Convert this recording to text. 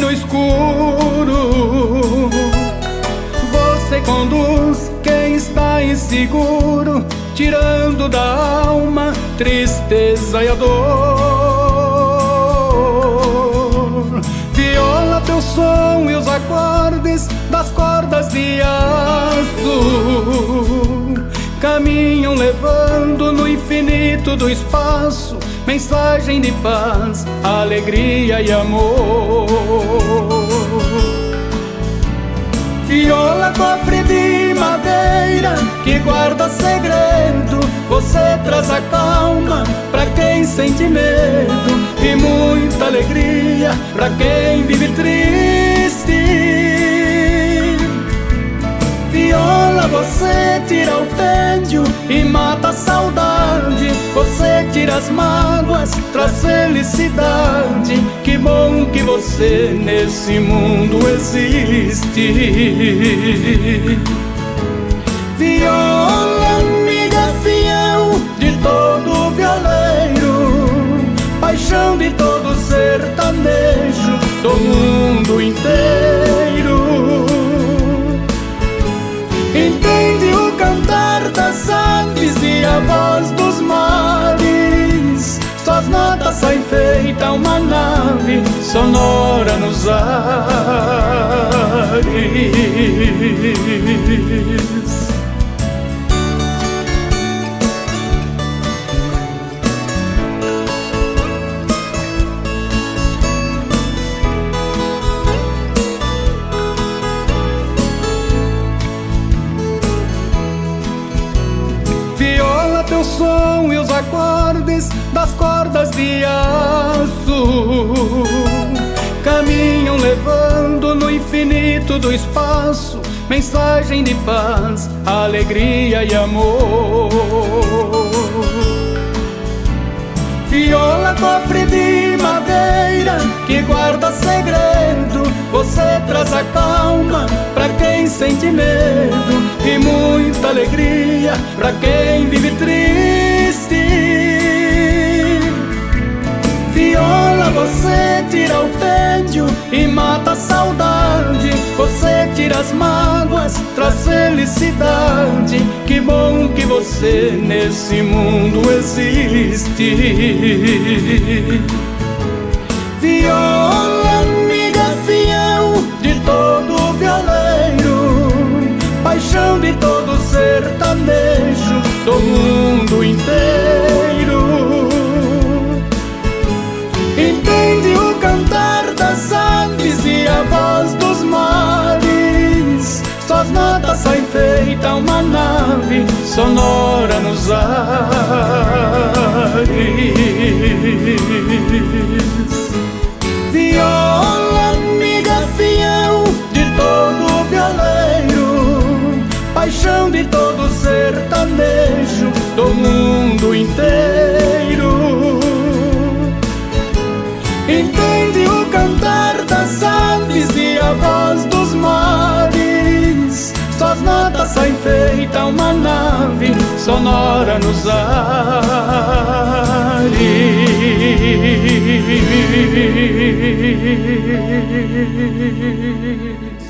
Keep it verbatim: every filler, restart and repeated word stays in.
no escuro. Você conduz quem está inseguro, tirando da alma tristeza e a dor. Viola teu som e os acordes das cordas de aço caminham levando no infinito do espaço mensagem de paz, alegria e amor. Viola, cofre de madeira que guarda segredo, você traz a calma pra quem sente medo e muita alegria pra quem vive triste. Viola, você tira o tédio e mata a saudade, você tira as mágoas, traz felicidade. Que bom que você nesse mundo existe. Viola, amiga fiel de todo violeiro, paixão de todo sertanejo do mundo inteiro. Entende o cantar das aves e a voz dos mares, suas notas saem feita uma nave sonora nos ares. Viola, teu som e os acordes das cordas de aço caminham levando no infinito do espaço mensagem de paz, alegria e amor. Viola, cofre de madeira que guarda segredo, você traz a calma pra quem sente medo e muita alegria pra quem vive triste. Viola, você tira o tédio e mata a saudade, você tira as mágoas, traz felicidade. Que bom que você nesse mundo existe. Viola, amiga fiel de todo violeiro, paixão de todo sertanejo do mundo inteiro. Entende o cantar das aves e a voz dos mares, suas notas saem feita uma nave sonora nos ares. Viola, amiga fiel de todo violeiro, paixão de todo sertanejo do mundo inteiro. Entende o cantar das aves e a voz dos mares, suas notas saem feita uma nave sonora nos ares.